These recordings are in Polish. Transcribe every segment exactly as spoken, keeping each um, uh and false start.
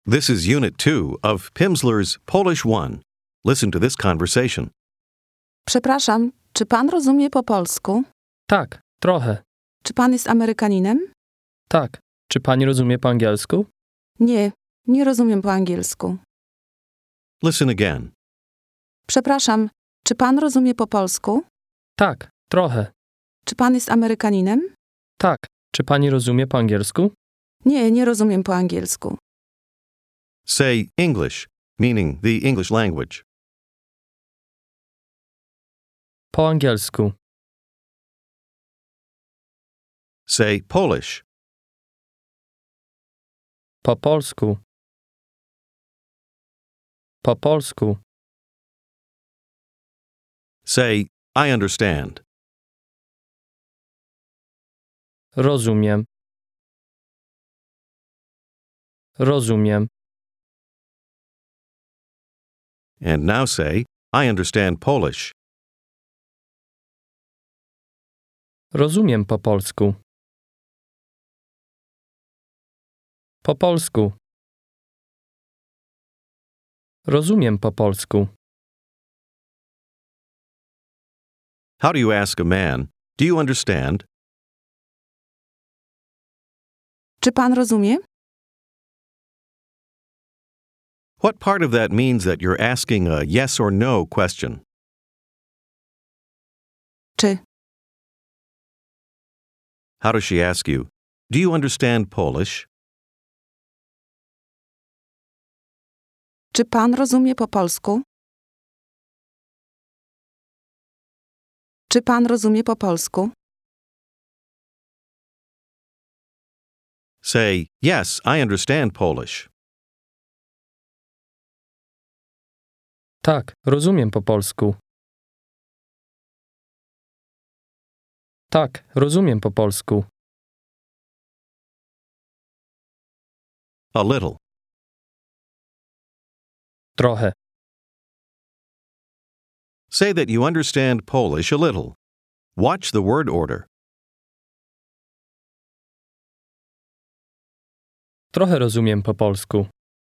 This is Unit two of Pimsleur's Polish one. Listen to this conversation. Przepraszam, czy pan rozumie po polsku? Tak, trochę. Czy pan jest Amerykaninem? Tak. Czy pani rozumie po angielsku? Nie, nie rozumiem po angielsku. Listen again. Przepraszam, czy pan rozumie po polsku? Tak, trochę. Czy pan jest Amerykaninem? Tak. Czy pani rozumie po angielsku? Nie, nie rozumiem po angielsku. Say English, meaning the English language. Po angielsku. Say Polish. Po polsku. Po polsku. Say, I understand. Rozumiem. Rozumiem. And now say, I understand Polish. Rozumiem po polsku. Po polsku. Rozumiem po polsku. How do you ask a man, do you understand? Czy pan rozumie? What part of that means that you're asking a yes or no question? Czy? How does she ask you, do you understand Polish? Czy pan rozumie po polsku? Czy pan rozumie po polsku? Say, yes, I understand Polish. Tak, rozumiem po polsku. Tak, rozumiem po polsku. A little. Trochę. Say that you understand Polish a little. Watch the word order. Trochę rozumiem po polsku.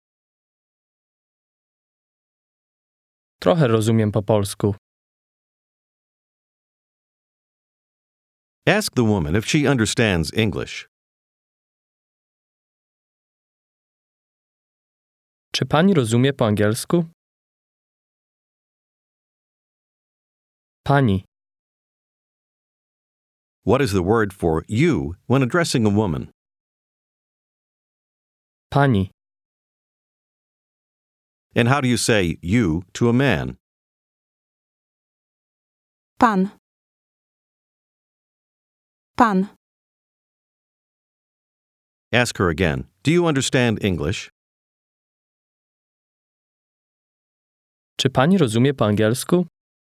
Trochę rozumiem po polsku. Ask the woman if she understands English. Czy pani rozumie po angielsku? Pani. What is the word for you when addressing a woman? Pani. And how do you say you to a man? Pan. Pan. Ask her again. Do you understand English? Czy pani rozumie po angielsku?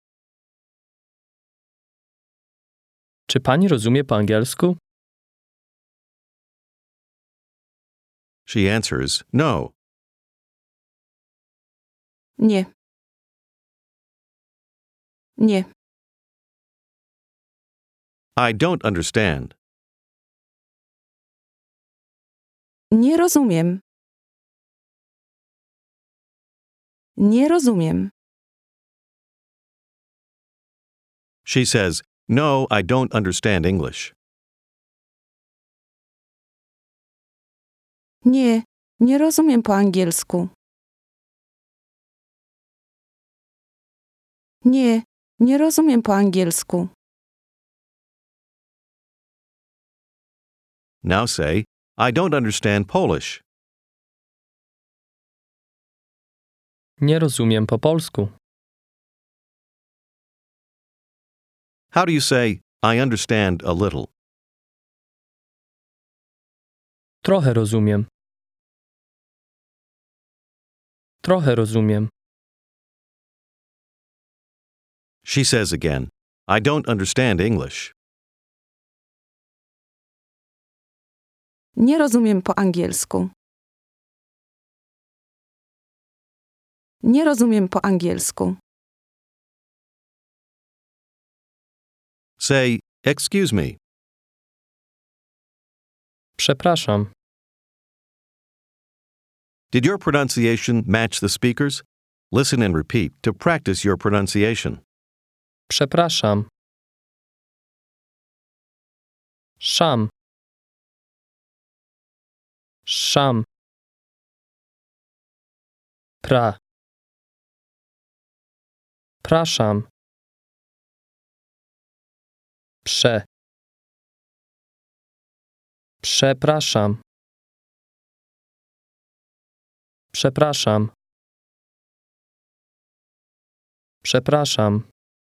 Czy pani rozumie po angielsku? She answers, no. Nie. Nie. I don't understand. Nie rozumiem. Nie rozumiem. She says, no, I don't understand English. Nie, nie rozumiem po angielsku. Nie, nie rozumiem po angielsku. Now say, I don't understand Polish. Nie rozumiem po polsku. How do you say, I understand a little? Trochę rozumiem. Trochę rozumiem. She says again, I don't understand English. Nie rozumiem po angielsku. Nie rozumiem po angielsku. Say, excuse me. Przepraszam. Did your pronunciation match the speakers? Listen and repeat to practice your pronunciation. Przepraszam. Szam. Szam. Pra. Praszam. Prze. Przepraszam. Przepraszam. Przepraszam.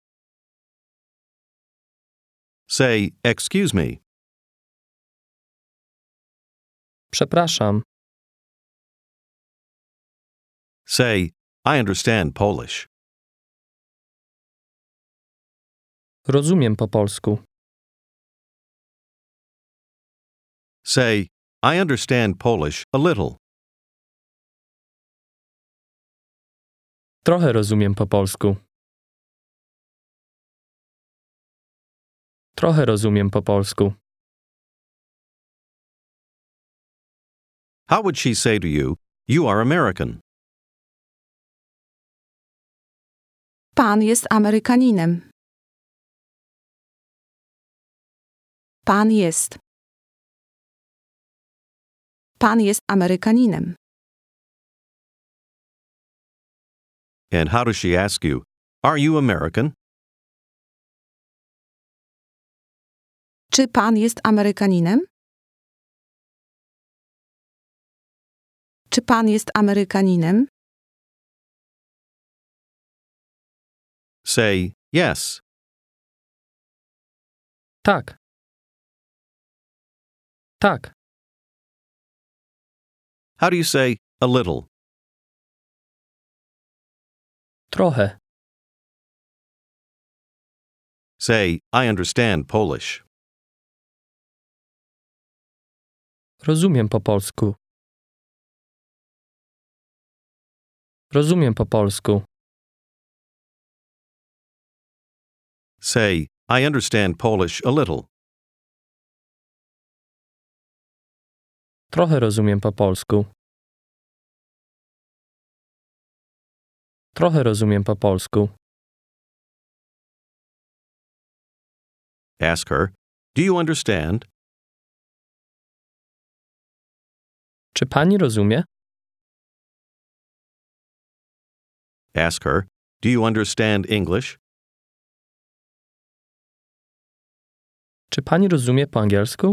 Say, excuse me. Przepraszam. Say, I understand Polish. Rozumiem po polsku. Say, I understand Polish a little. Trochę rozumiem po polsku. Trochę rozumiem po polsku. How would she say to you, you are American? Pan jest Amerykaninem. Pan jest. Pan jest Amerykaninem. And how does she ask you, are you American? Czy pan jest Amerykaninem? Czy pan jest Amerykaninem? Say, yes. Tak. Tak. How do you say a little? Trochę. Say, I understand Polish. Rozumiem po polsku. Rozumiem po polsku. Say, I understand Polish a little. Trochę rozumiem po polsku. Trochę rozumiem po polsku. Ask her, do you understand? Czy pani rozumie? Ask her, do you understand English? Czy pani rozumie po angielsku?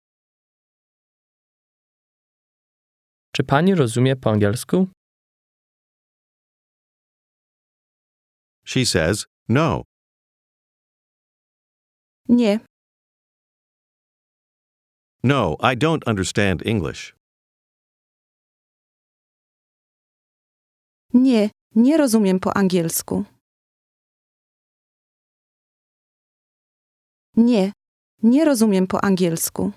Czy pani rozumie po angielsku? She says, no. Nie. No, I don't understand English. Nie, nie rozumiem po angielsku. Nie, nie rozumiem po angielsku.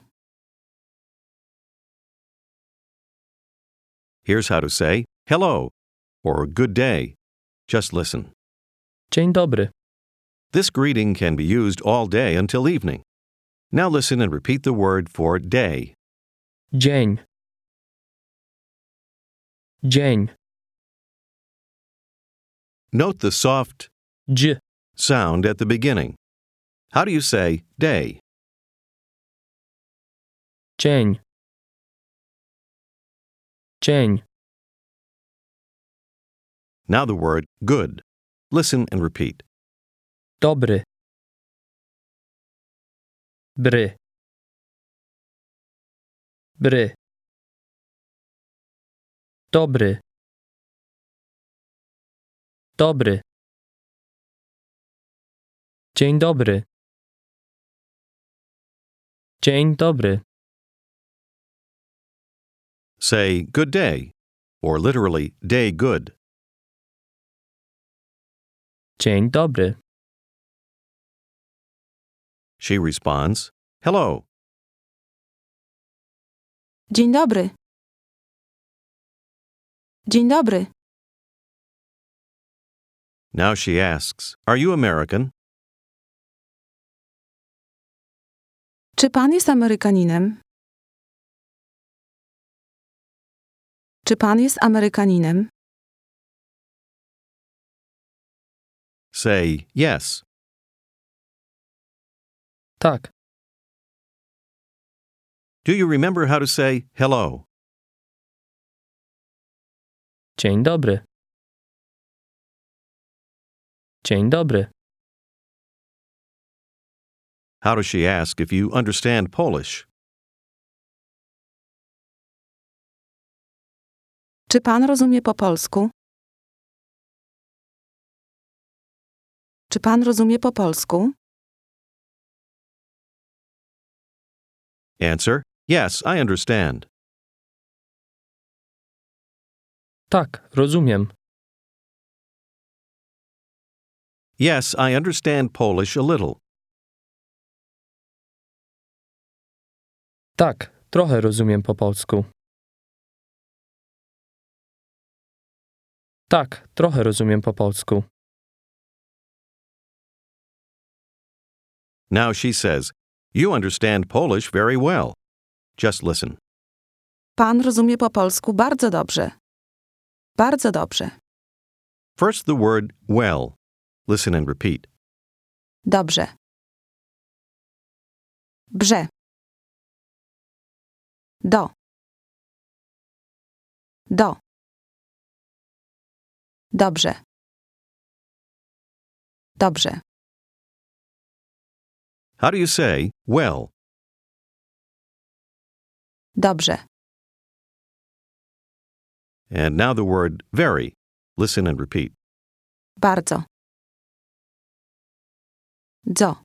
Here's how to say hello or good day. Just listen. Dzień dobry. This greeting can be used all day until evening. Now listen and repeat the word for day. Dzień. Dzień. Note the soft Dź. sound at the beginning. How do you say day? Dzień. Dzień. Now the word good. Listen and repeat. Dobry. Bry. Bry. Dobry. Dobry. Dzień dobry. Dzień dobry. Say good day, or literally day good. Dzień dobry. She responds, hello. Dzień dobry. Dzień dobry. Now she asks, are you American? Czy pan jest Amerykaninem? Czy pan jest Amerykaninem? Say yes. Tak. Do you remember how to say hello? Dzień dobry. Dzień dobry. How does she ask if you understand Polish? Czy pan rozumie po polsku? Czy pan rozumie po polsku? Answer: Yes, I understand. Tak, rozumiem. Yes, I understand Polish a little. Tak, trochę rozumiem po polsku. Tak, trochę rozumiem po polsku. Now she says, You understand Polish very well. Just listen. Pan rozumie po polsku bardzo dobrze. Bardzo dobrze. First the word well. Listen and repeat. Dobrze. Brze. Do. Do. Dobrze. Dobrze. How do you say well? Dobrze. And now the word very. Listen and repeat. Bardzo. Dzo.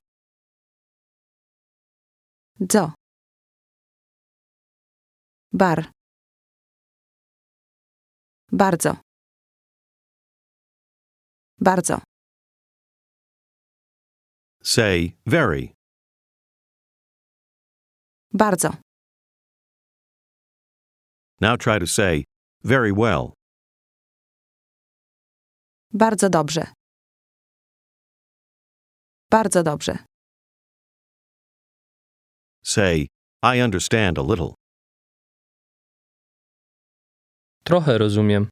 Dzo. Bar. Bardzo. Bardzo. Say very. Bardzo. Now try to say very well. Bardzo dobrze. Bardzo dobrze. Say, I understand a little. Trochę rozumiem.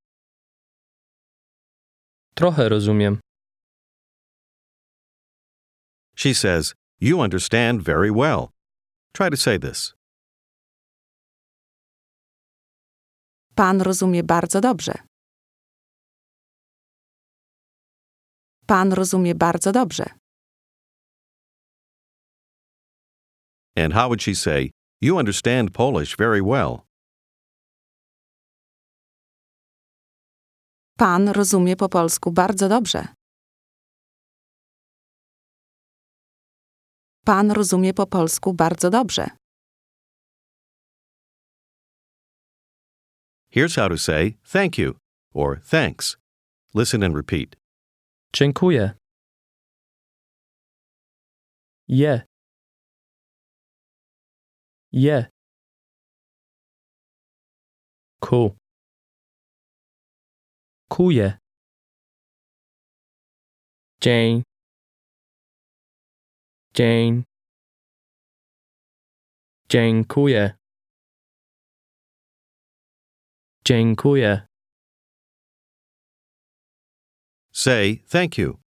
Trochę rozumiem. She says, You understand very well. Try to say this. Pan rozumie bardzo dobrze. Pan rozumie bardzo dobrze. And how would she say, You understand Polish very well? Pan rozumie po polsku bardzo dobrze. Pan rozumie po polsku bardzo dobrze. Here's how to say thank you or thanks. Listen and repeat. Dziękuję. Je. Je. Ku. Kuje. Dzień. Dzień. Dziękuję. Dziękuję. Say thank you.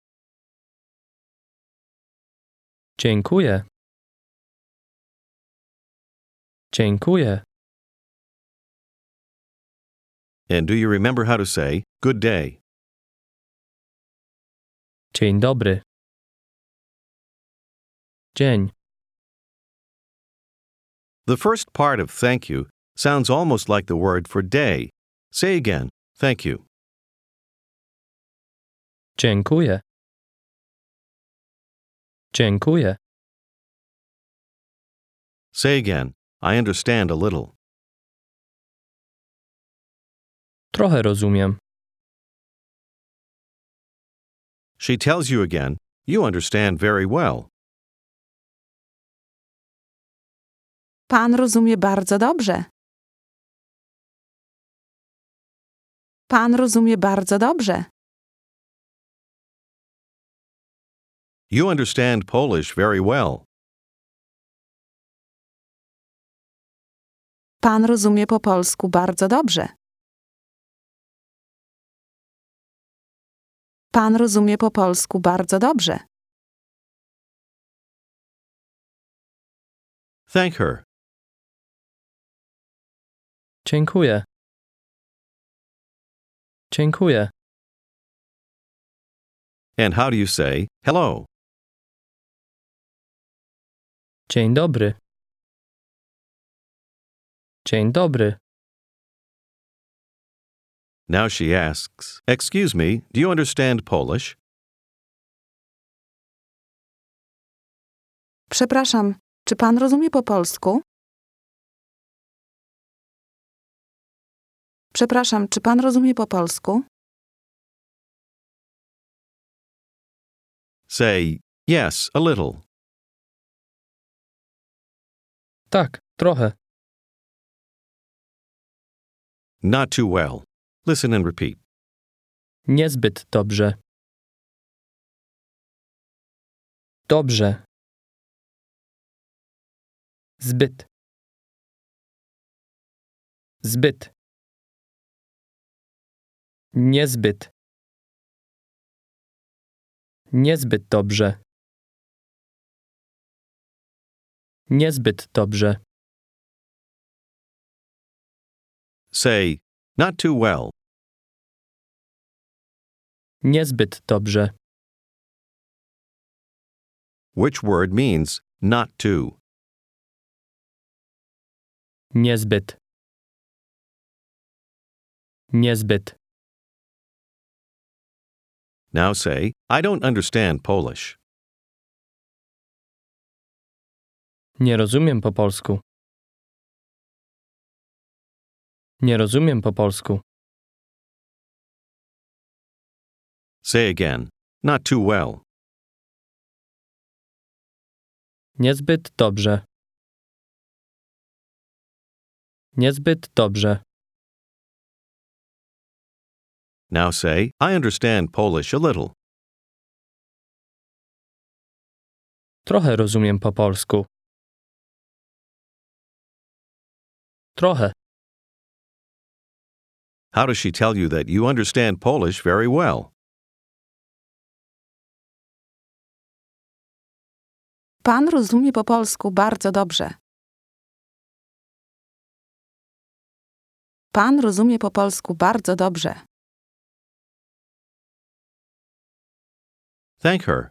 Dziękuję. Dziękuję. And do you remember how to say good day? Dzień dobry. Dzień. The first part of thank you sounds almost like the word for day. Say again, thank you. Dziękuję. Dziękuję. Say again, I understand a little. Trochę rozumiem. She tells you again, you understand very well. Pan rozumie bardzo dobrze. Pan rozumie bardzo dobrze. You understand Polish very well. Pan rozumie po polsku bardzo dobrze. Pan rozumie po polsku bardzo dobrze. Thank her. Dziękuję. Dziękuję. And how do you say hello? Dzień dobry. Dzień dobry. Now she asks, "Excuse me, do you understand Polish?" Przepraszam, czy pan rozumie po polsku? Przepraszam, czy pan rozumie po polsku? Say, "Yes, a little." Tak, trochę. Not too well. Listen and repeat. Niezbyt dobrze. Dobrze. Zbyt. Zbyt. Niezbyt. Niezbyt dobrze. Niezbyt dobrze. Say, "Not too well." Niezbyt dobrze. Which word means not to? Niezbyt. Niezbyt. Now say, "I don't understand Polish." Nie rozumiem po polsku. Nie rozumiem po polsku. Say again, "Not too well." Niezbyt dobrze. Niezbyt dobrze. Now say, "I understand Polish a little." Trochę rozumiem po polsku. Trochę. How does she tell you that you understand Polish very well? Pan rozumie po polsku bardzo dobrze. Pan rozumie po polsku bardzo dobrze. Thank her.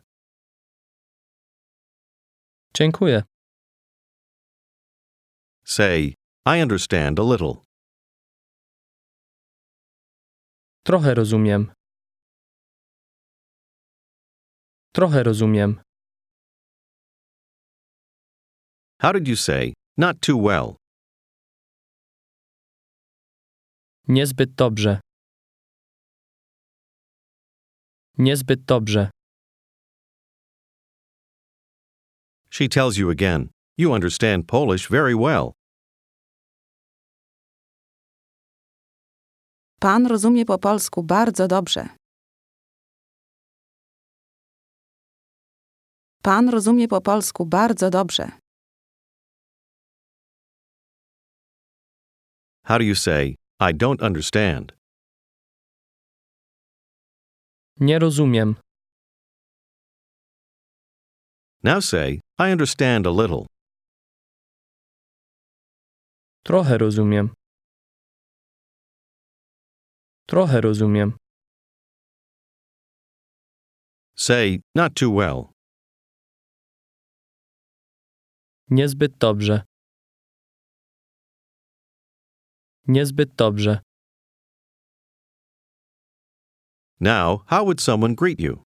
Dziękuję. Say, "I understand a little." Trochę rozumiem. Trochę rozumiem. How did you say, "Not too well"? Niezbyt dobrze. Niezbyt dobrze. She tells you again, "You understand Polish very well." Pan rozumie po polsku bardzo dobrze. Pan rozumie po polsku bardzo dobrze. How do you say, "I don't understand"? Nie rozumiem. Now say, "I understand a little." Trochę rozumiem. Trochę rozumiem. Say, "Not too well." Niezbyt dobrze. Niezbyt dobrze. Now, how would someone greet you?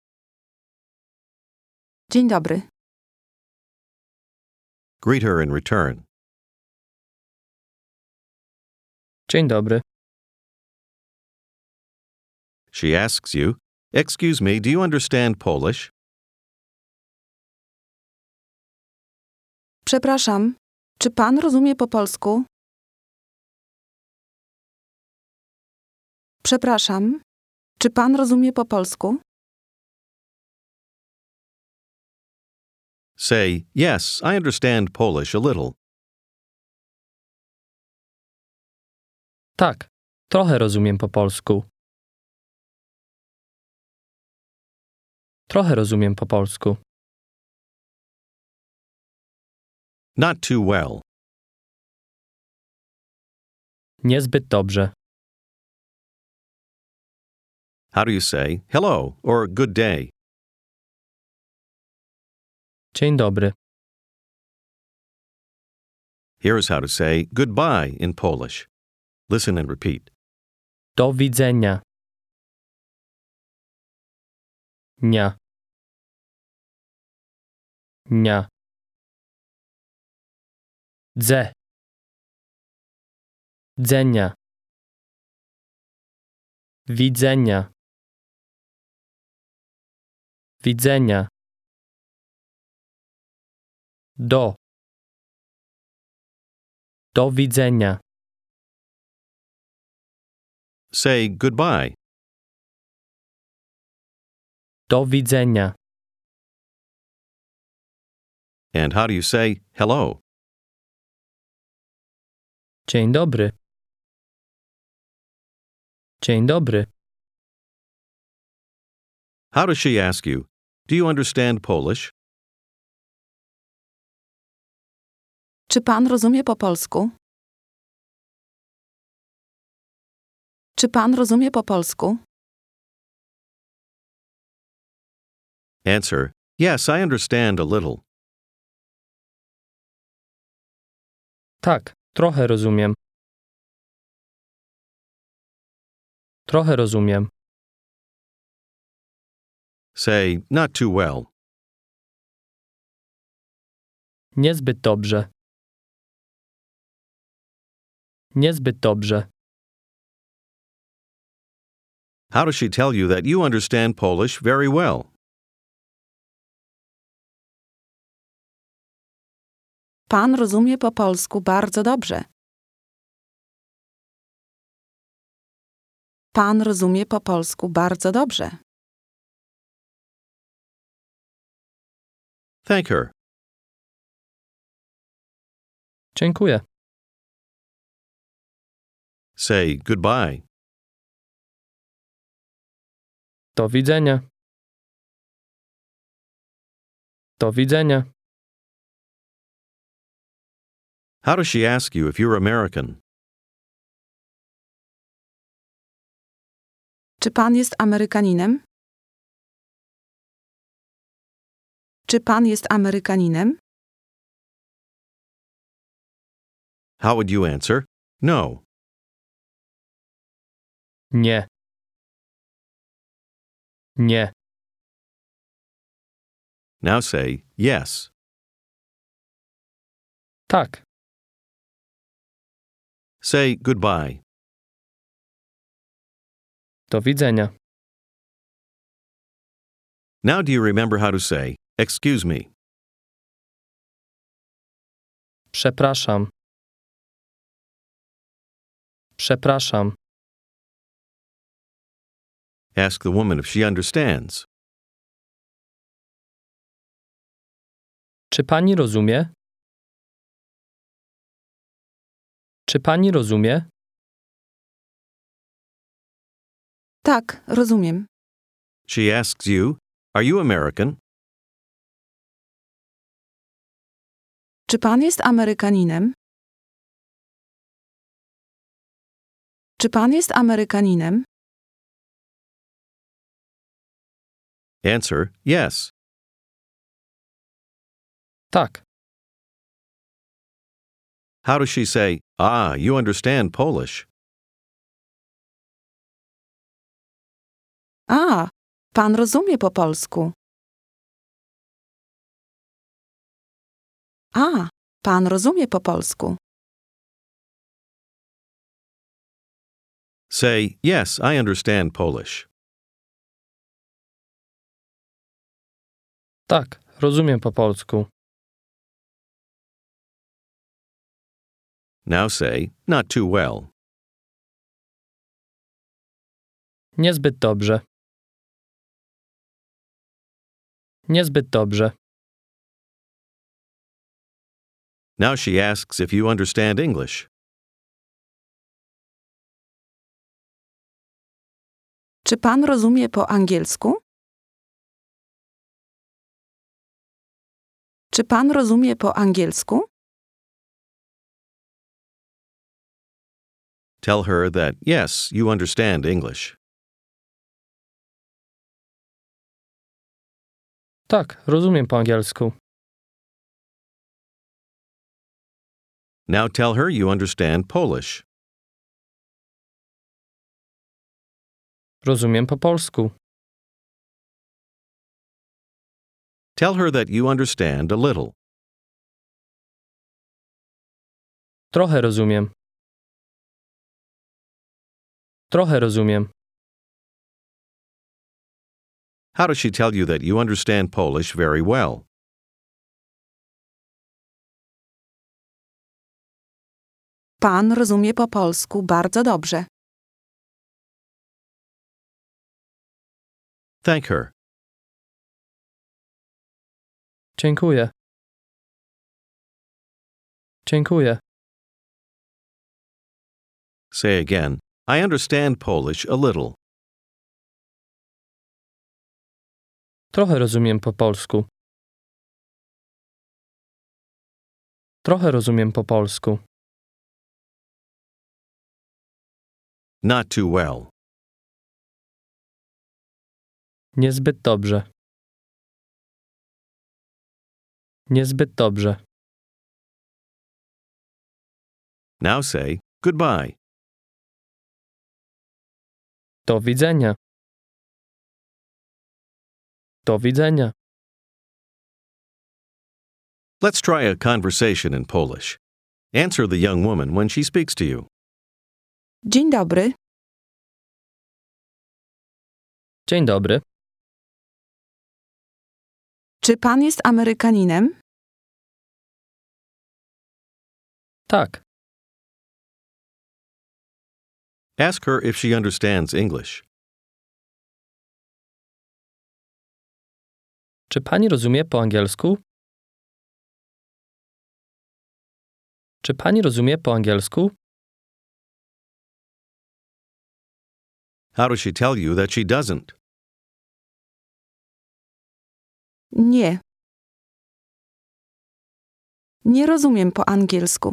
Dzień dobry. Greet her in return. Dzień dobry. She asks you, "Excuse me, do you understand Polish?" Przepraszam, czy pan rozumie po polsku? Przepraszam, czy pan rozumie po polsku? Say, "Yes, I understand Polish a little." Tak, trochę rozumiem po polsku. Trochę rozumiem po polsku. Not too well. Niezbyt dobrze. How do you say hello or good day? Dzień dobry. Here's how to say goodbye in Polish. Listen and repeat. Do widzenia. Nia. Nia. Dze. Dzenia. Widzenia. Widzenia. Do. Do widzenia. Say goodbye. Do widzenia. And how do you say hello? Dzień dobry. Dzień dobry. How does she ask you, do you understand Polish? Czy pan rozumie po polsku? Czy pan rozumie po polsku? Answer, yes, I understand a little. Tak, trochę rozumiem. Trochę rozumiem. Say, not too well. Niezbyt dobrze. Niezbyt dobrze. How does she tell you that you understand Polish very well? Pan rozumie po polsku bardzo dobrze. Pan rozumie po polsku bardzo dobrze. Thank her. Dziękuję. Say goodbye. Do widzenia. Do widzenia. How does she ask you if you're American? Czy pan jest Amerykaninem? Czy pan jest Amerykaninem? How would you answer? No. Nie. Nie. Now say yes. Tak. Say goodbye. Do widzenia. Now do you remember how to say, excuse me? Przepraszam. Przepraszam. Ask the woman if she understands. Czy pani rozumie? Czy pani rozumie? Tak, rozumiem. She asks you, are you American? Czy pan jest Amerykaninem? Czy pan jest Amerykaninem? Answer, yes. Tak. How does she say, ah, you understand Polish? A, pan rozumie po polsku. A, pan rozumie po polsku. Say, yes, I understand Polish. Tak, rozumiem po polsku. Now say, not too well. Niezbyt dobrze. Niezbyt dobrze. Now she asks if you understand English. Czy pan rozumie po angielsku? Czy pan rozumie po angielsku? Tell her that, yes, you understand English. Tak, rozumiem po angielsku. Now tell her you understand Polish. Rozumiem po polsku. Tell her that you understand a little. Trochę rozumiem. Trochę rozumiem. How does she tell you that you understand Polish very well? Pan rozumie po polsku bardzo dobrze. Thank her. Dziękuję. Dziękuję. Say again, I understand Polish a little. Trochę rozumiem po polsku. Trochę rozumiem po polsku. Not too well. Niezbyt dobrze. Niezbyt dobrze. Now say goodbye. Do widzenia. Do widzenia. Let's try a conversation in Polish. Answer the young woman when she speaks to you. Dzień dobry. Dzień dobry. Czy pan jest Amerykaninem? Tak. Ask her if she understands English. Czy pani rozumie po angielsku? Czy pani rozumie po angielsku? How does she tell you that she doesn't? Nie. Nie rozumiem po angielsku.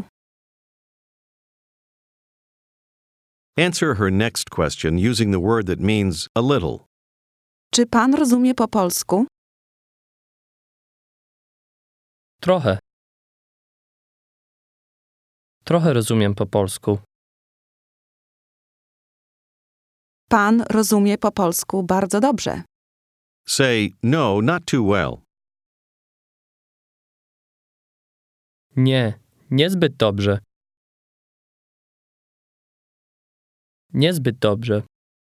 Answer her next question using the word that means a little. Czy pan rozumie po polsku? Trochę. Trochę rozumiem po polsku. Pan rozumie po polsku bardzo dobrze. Say, no, not too well. Nie, niezbyt dobrze. Niezbyt dobrze.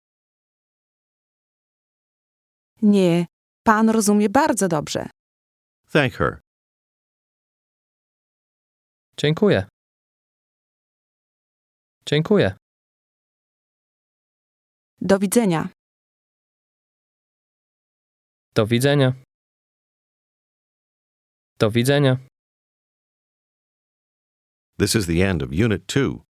Nie, pan rozumie bardzo dobrze. Thank her. Dziękuję. Dziękuję. Do widzenia. Do widzenia. Do widzenia. This is the end of Unit two.